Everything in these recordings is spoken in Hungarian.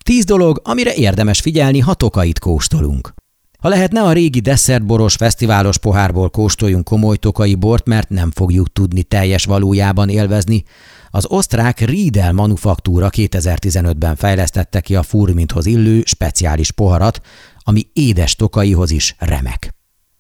10 dolog, amire érdemes figyelni, ha tokait kóstolunk. Ha lehetne, a régi desszertboros, fesztiválos pohárból kóstoljunk komoly tokai bort, mert nem fogjuk tudni teljes valójában élvezni. Az osztrák Riedel manufaktúra 2015-ben fejlesztette ki a furminthoz illő speciális poharat, ami édes tokaihoz is remek.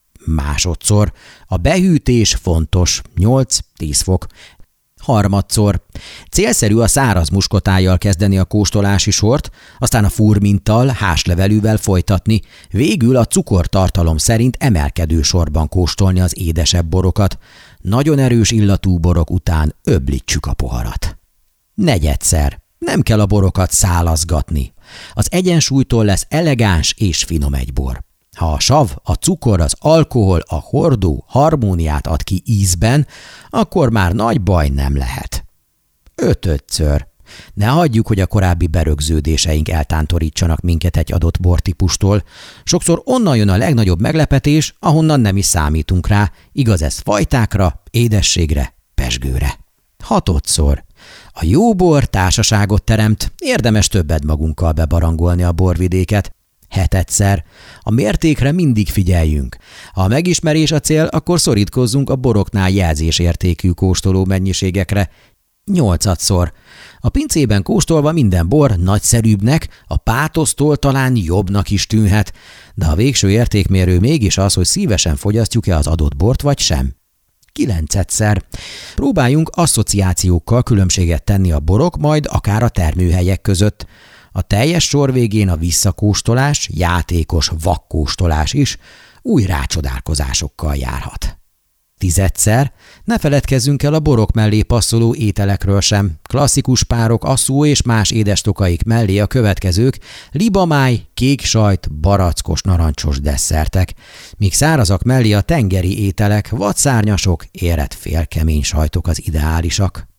Másodszor, a behűtés fontos, 8-10 fok. Harmadszor, célszerű a száraz muskotájjal kezdeni a kóstolási sort, aztán a furminttal, házlevelűvel folytatni, végül a cukortartalom szerint emelkedő sorban kóstolni az édesebb borokat. Nagyon erős illatú borok után öblítsük a poharat. Negyedszer, nem kell a borokat szálazgatni. Az egyensúlytól lesz elegáns és finom egy bor. Ha a sav, a cukor, az alkohol, a hordó harmóniát ad ki ízben, akkor már nagy baj nem lehet. Ötödször. Ne hagyjuk, hogy a korábbi berögződéseink eltántorítsanak minket egy adott bortípustól. Sokszor onnan jön a legnagyobb meglepetés, ahonnan nem is számítunk rá, igaz ez fajtákra, édességre, pezsgőre. Hatodszor. A jó bor társaságot teremt, érdemes többet magunkkal bebarangolni a borvidéket. Hetedszer. A mértékre mindig figyeljünk. Ha a megismerés a cél, akkor szorítkozzunk a boroknál jelzésértékű kóstoló mennyiségekre. Nyolcadszor. A pincében kóstolva minden bor nagyszerűbbnek, a pátosztól talán jobbnak is tűnhet, de a végső értékmérő mégis az, hogy szívesen fogyasztjuk-e az adott bort vagy sem. Kilencedszer. Próbáljunk asszociációkkal különbséget tenni a borok, majd akár a termőhelyek között. A teljes sor végén a visszakóstolás, játékos vakkóstolás is új rácsodálkozásokkal járhat. Tizedszer. Ne feledkezzünk el a borok mellé passzoló ételekről sem. Klasszikus párok asszó és más édestokaik mellé a következők: libamáj, kék sajt, barackos narancsos desszertek, míg szárazak mellé a tengeri ételek, vadszárnyasok, érett félkemény sajtok az ideálisak.